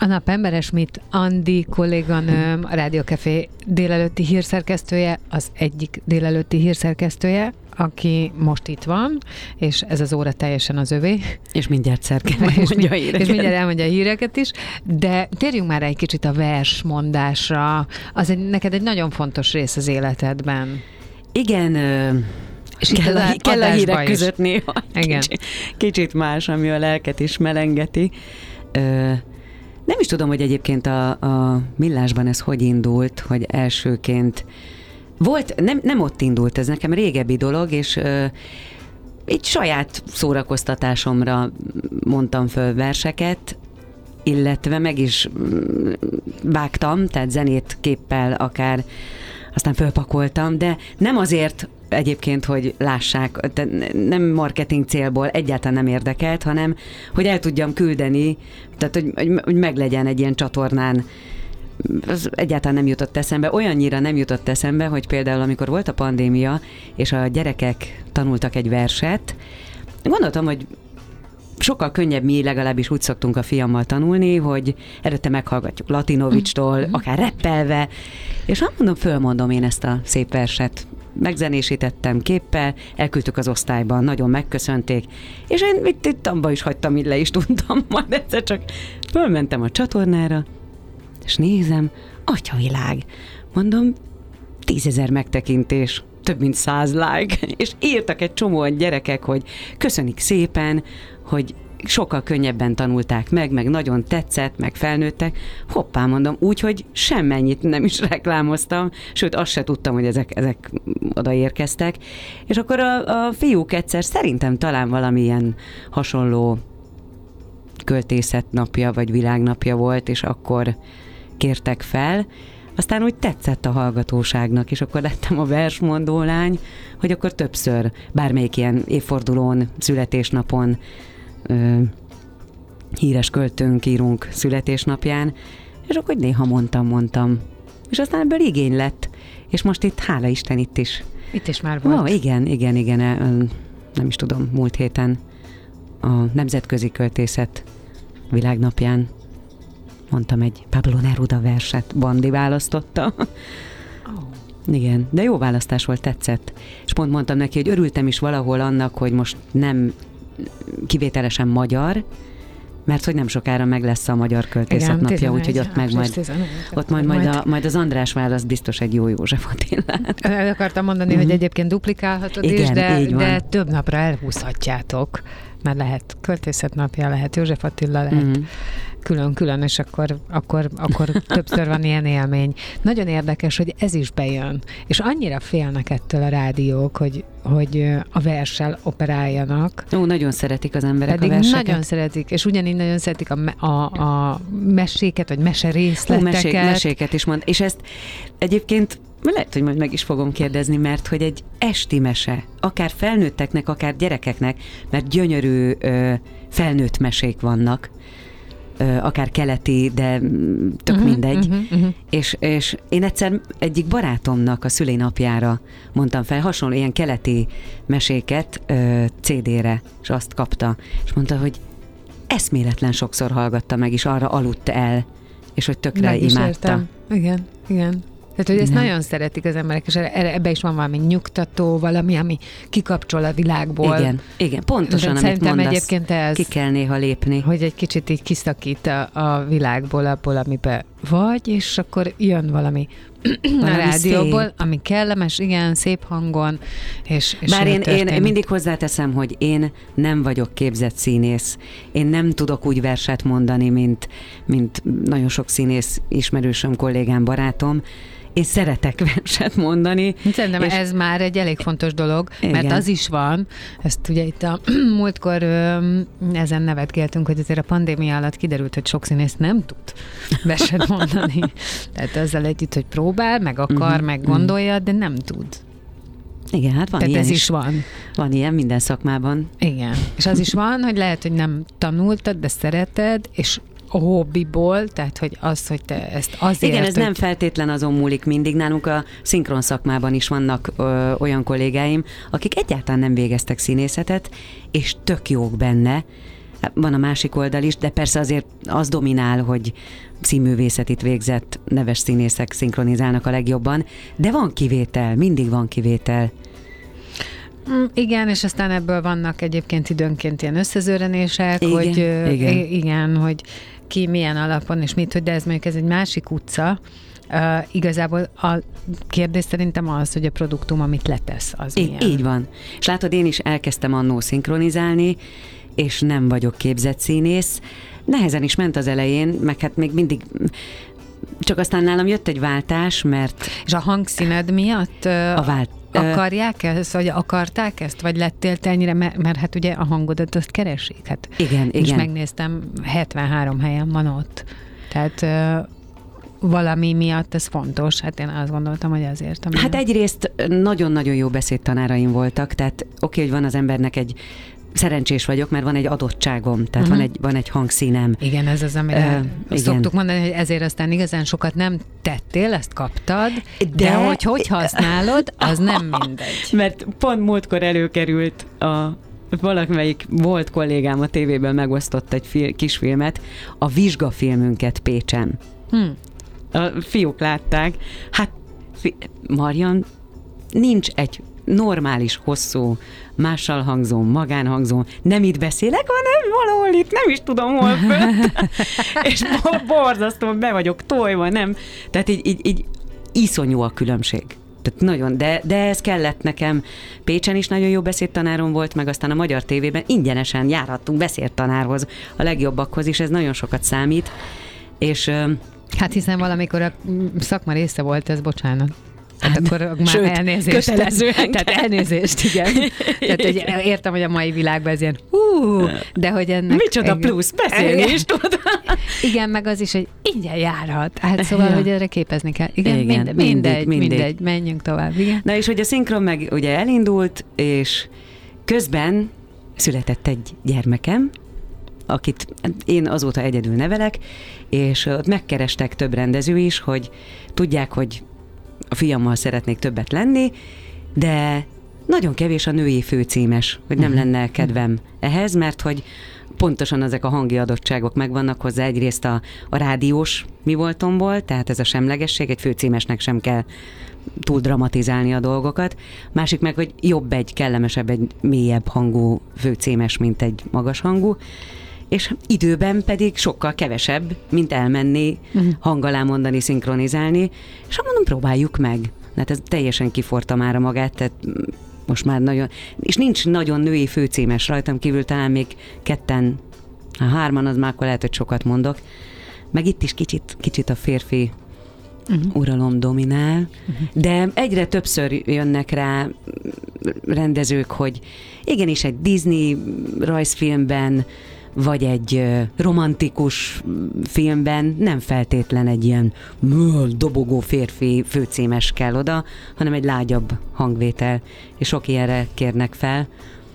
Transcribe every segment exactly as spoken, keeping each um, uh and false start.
A napember Schmidt Andi kolléganőm, a Rádió Café délelőtti hírszerkesztője, az egyik délelőtti hírszerkesztője, aki most itt van, és ez az óra teljesen az övé. És mindjárt szerkesztő mondja a híreket. És mindjárt elmondja a híreket is, de térjünk már egy kicsit a versmondásra. Az egy, neked egy nagyon fontos rész az életedben. Igen, és kell, a, kell a hírek is között néha kicsit, kicsit más, ami a lelket is melengeti. Nem is tudom, hogy egyébként a, a Millásban ez hogy indult, hogy elsőként volt, nem, nem ott indult, ez nekem régebbi dolog, és uh, így saját szórakoztatásomra mondtam föl verseket, illetve meg is vágtam, tehát zenét, képpel akár, aztán fölpakoltam, de nem azért egyébként, hogy lássák, nem marketing célból egyáltalán nem érdekelt, hanem hogy el tudjam küldeni, tehát hogy, hogy meglegyen egy ilyen csatornán. Az egyáltalán nem jutott eszembe, olyannyira nem jutott eszembe, hogy például amikor volt a pandémia, és a gyerekek tanultak egy verset, gondoltam, hogy sokkal könnyebb, mi legalábbis úgy szoktunk a fiammal tanulni, hogy előtte meghallgatjuk Latinovicstól, mm-hmm. akár rappelve, és ha mondom, fölmondom én ezt a szép verset. Megzenésítettem képpel, elküldtük az osztályban, nagyon megköszönték, és én itt, itt abba is hagytam, így le is tudtam, majd egyszer csak fölmentem a csatornára, és nézem, atyavilág, mondom, tízezer megtekintés, több mint száz like, és írtak egy csomóan gyerekek, hogy köszönik szépen, hogy sokkal könnyebben tanulták meg, meg nagyon tetszett, meg felnőttek. Hoppá, mondom, úgy, hogy semmennyit nem is reklámoztam, sőt, azt se tudtam, hogy ezek, ezek odaérkeztek. És akkor a, a fiúk egyszer szerintem talán valamilyen hasonló költészetnapja, vagy világnapja volt, és akkor kértek fel. Aztán úgy tetszett a hallgatóságnak, és akkor lettem a versmondó lány, hogy akkor többször, bármelyik ilyen évfordulón, születésnapon, ö, híres költőnk írunk születésnapján, és akkor néha mondtam, mondtam. És aztán ebből igény lett, és most itt, hála Isten, itt is. Itt is már volt. Ó, igen, igen, igen, nem is tudom, múlt héten a Nemzetközi Költészet világnapján mondtam egy Pablo Neruda verset, Bandi választotta. Oh. Igen, de jó választás volt, tetszett. És pont mondtam neki, hogy örültem is valahol annak, hogy most nem kivételesen magyar, mert hogy nem sokára meg lesz a Magyar Költészet napja, úgyhogy ott meg majd, ott majd, majd, a, majd az András választ biztos egy jó József Attilát. El akartam mondani, mm-hmm. hogy egyébként duplikálhatod igen, is, de, de több napra elhúzhatjátok, mert lehet Költészet napja, lehet József Attila, lehet mm-hmm. külön-külön, és akkor, akkor, akkor többször van ilyen élmény. Nagyon érdekes, hogy ez is bejön, és annyira félnek ettől a rádiók, hogy, hogy a verssel operáljanak. Ó, nagyon szeretik az emberek pedig a verseket. Nagyon szeretik, és ugyanígy nagyon szeretik a, a, a meséket, vagy meserészleteket. Ó, mesék, meséket is mond, és ezt egyébként lehet, hogy majd meg is fogom kérdezni, mert hogy egy esti mese, akár felnőtteknek, akár gyerekeknek, mert gyönyörű ö, felnőtt mesék vannak, akár keleti, de tök uh-huh, mindegy. Uh-huh, uh-huh. És, és én egyszer egyik barátomnak a szülinapjára mondtam fel hasonló ilyen keleti meséket ö, cé dére, és azt kapta. És mondta, hogy eszméletlen sokszor hallgatta meg, és arra aludt el, és hogy tökre meg imádta. Értem. Igen, igen. Tehát, hogy ezt nem. nagyon szeretik az emberek, és ebbe is van valami nyugtató, valami, ami kikapcsol a világból. Igen, igen, pontosan, amit mondasz, egyébként ez, ki kell néha lépni. Hogy egy kicsit így kiszakít a, a világból, abból, amiben vagy, és akkor jön valami a rádióból, szép, ami kellemes, igen, szép hangon. És, és bár én, én mindig hozzáteszem, hogy én nem vagyok képzett színész. Én nem tudok úgy verset mondani, mint, mint nagyon sok színész ismerősöm, kollégám, barátom. Én szeretek verset mondani. Szerintem ez már egy elég fontos dolog, igen. Mert az is van, ezt ugye itt a múltkor ö, ezen nevetgéltünk, hogy azért a pandémia alatt kiderült, hogy sok színész nem tud verset mondani. Tehát ezzel együtt, hogy próbál, meg akar, uh-huh, meg gondolja, de nem tud. Igen, hát van Tehát ilyen ez is. is van. Van ilyen minden szakmában. Igen. És az is van, hogy lehet, hogy nem tanultad, de szereted, és a hobbiból, tehát hogy az, hogy te ezt azért... Igen, ez hogy... nem feltétlen azon múlik mindig. Nálunk a szinkron szakmában is vannak ö, olyan kollégáim, akik egyáltalán nem végeztek színészetet, és tök jók benne, van a másik oldal is, de persze azért az dominál, hogy színművészetit végzett neves színészek szinkronizálnak a legjobban, de van kivétel, mindig van kivétel. Igen, és aztán ebből vannak egyébként időnként ilyen összezőrenések, igen, hogy igen. igen, hogy ki milyen alapon és mit, hogy de ez mondjuk ez egy másik utca. Uh, igazából a kérdés szerintem az, hogy a produktum, amit letesz, az így, milyen. Így van. És látod, én is elkezdtem annó szinkronizálni, és nem vagyok képzett színész. Nehezen is ment az elején, meg hát még mindig... Csak aztán nálam jött egy váltás, mert... És a hangszíned miatt uh, a vált, akarják ezt, vagy akarták ezt, vagy lettél te ennyire, mert, mert hát ugye a hangodat azt keresik. Hát igen, és igen. megnéztem, hetvenhárom helyen van ott. Tehát... Uh, valami miatt ez fontos, hát én azt gondoltam, hogy ezért. Hát miatt. Egyrészt nagyon-nagyon jó beszédtanáraim voltak, tehát oké, hogy van az embernek egy, szerencsés vagyok, mert van egy adottságom, tehát uh-huh. van, egy, van egy hangszínem. Igen, ez az, amire uh, szoktuk mondani, hogy ezért aztán igazán sokat nem tettél, ezt kaptad, de, de hogy hogy használod, az nem mindegy. Mert pont múltkor előkerült a valamelyik volt kollégám a tévében megosztott egy fil- kisfilmet, a vizsgafilmünket Pécsen. Hmm. A fiúk látták, hát fi- Marian, nincs egy normális, hosszú, mással hangzó, magánhangzó, nem itt beszélek, hanem valahol itt, nem is tudom hol fönt. És borzasztó, be vagyok tojva, nem. Tehát így, így, így iszonyú a különbség. Tehát nagyon, de, de ez kellett nekem. Pécsen is nagyon jó beszédtanárom volt, meg aztán a Magyar Tévében ingyenesen járhattunk beszédtanárhoz, a legjobbakhoz is, ez nagyon sokat számít. És hát hiszen valamikor a szakma része volt ez, bocsánat. Hát akkor már sőt, elnézést. Kötelezően. Tehát elnézést, igen. Tehát hogy értem, hogy a mai világban ez ilyen hú, de hogy ennek... Micsoda igen, plusz, beszélni is tud. Igen, meg az is, hogy ingyen járhat. Hát szóval, ja. hogy erre képezni kell. Igen, igen mindegy, mindegy, mindegy, mindegy, menjünk tovább. Igen. Na és hogy a szinkron meg ugye elindult, és közben született egy gyermekem, akit én azóta egyedül nevelek, és ott megkerestek több rendező is, hogy tudják, hogy a fiammal szeretnék többet lenni, de nagyon kevés a női főcímes, hogy nem lenne kedvem ehhez, mert hogy pontosan ezek a hangi adottságok megvannak hozzá, egyrészt a, a rádiós mi voltomból, tehát ez a semlegesség, egy főcímesnek sem kell túl dramatizálni a dolgokat. Másik meg, hogy jobb egy, kellemesebb egy mélyebb hangú főcímes, mint egy magas hangú, és időben pedig sokkal kevesebb, mint elmenni, uh-huh. hang alá mondani, szinkronizálni, és mondom, próbáljuk meg. Hát ez teljesen kiforta már a magát, tehát most már nagyon, és nincs nagyon női főcímes rajtam kívül, talán még ketten, ha hárman, az már akkor lehet, hogy sokat mondok. Meg itt is kicsit, kicsit a férfi uh-huh. uralom dominál, uh-huh. de egyre többször jönnek rá rendezők, hogy igenis egy Disney rajzfilmben, vagy egy romantikus filmben nem feltétlen egy ilyen dobogó férfi főcímes kell oda, hanem egy lágyabb hangvétel, és sok ilyenre kérnek fel.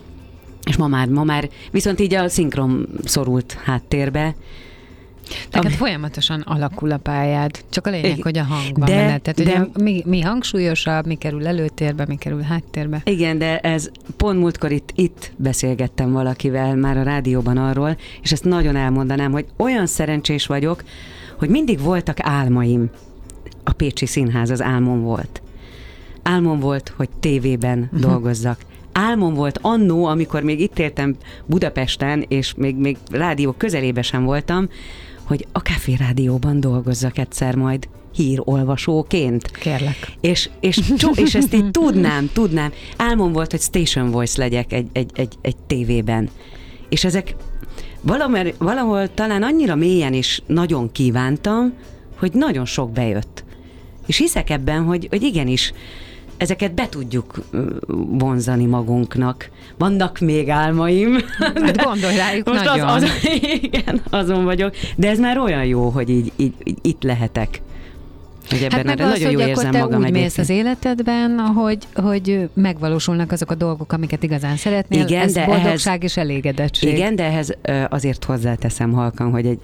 És ma már, ma már viszont így a szinkron szorult háttérbe. Tehát Am- folyamatosan alakul a pályád, csak a lényeg, hogy a hang van benne. Tehát, de, hogy mi, mi hangsúlyosabb, mi kerül előtérbe, mi kerül háttérbe. Igen, de ez pont múltkor itt, itt beszélgettem valakivel már a rádióban arról, és ezt nagyon elmondanám, hogy olyan szerencsés vagyok, hogy mindig voltak álmaim. A Pécsi Színház az álmom volt. Álmom volt, hogy tévében uh-huh. dolgozzak. Álmom volt annó, amikor még itt éltem Budapesten, és még, még rádió közelébe sem voltam, hogy a Café Rádióban dolgozzak egyszer majd hírolvasóként. Kérlek. És, és, és ezt így tudnám, tudnám. Álmom volt, hogy Station Voice legyek egy, egy, egy, egy tévében. És ezek valahol, valahol talán annyira mélyen is nagyon kívántam, hogy nagyon sok bejött. És hiszek ebben, hogy, hogy igenis, ezeket be tudjuk vonzani magunknak. Vannak még álmaim. Hát gondolj rájuk most nagyon. Az, az, igen, azon vagyok. De ez már olyan jó, hogy így, így, így itt lehetek. Hogy ebben hát meg az, hogy akkor te úgy egyébként. Mész az életedben, hogy, hogy megvalósulnak azok a dolgok, amiket igazán szeretnél. Igen, ez de boldogság ehhez, és elégedettség. Igen, de ehhez azért hozzáteszem halkan, hogy egy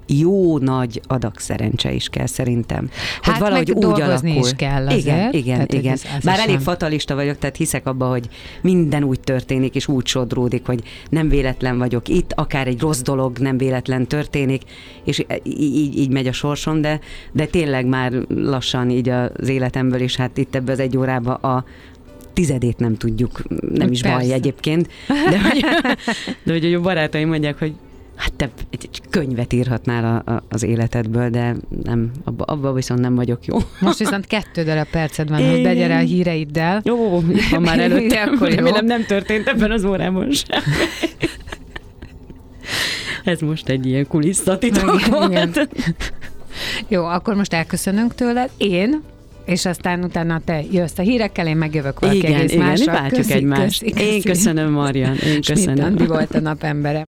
jó nagy adag szerencse is kell szerintem. Hogy hát valahogy meg úgy alakul. is kell azért. Igen, igen, tehát, igen. Ez, ez Már sem. elég fatalista vagyok, tehát hiszek abba, hogy minden úgy történik, és úgy sodródik, hogy nem véletlen vagyok itt, akár egy rossz dolog nem véletlen történik, és így, így megy a sorsom, de, de tényleg már lassan így az életemből, és hát itt ebbe az egy órába a tizedét nem tudjuk, nem is Persze. baj egyébként, de hogy, de hogy a barátaim mondják, hogy hát te egy könyvet írhatnál a, a, az életedből, de nem, abba, abba viszont nem vagyok jó. Most viszont kettő darab perced van, hogy begyere a híreiddel. Jó, itt van már előtte, akkor remélem nem történt ebben az órában sem. Ez most egy ilyen kulisszatitok volt. Jó, akkor most elköszönünk tőled. Én, és aztán utána te jössz a hírekkel, én megjövök valaki igen, egész igen, mással. váltjuk egymást. Köszi, köszi. Én köszönöm, Marian, én köszönöm. Schmidt Andi volt a napembere.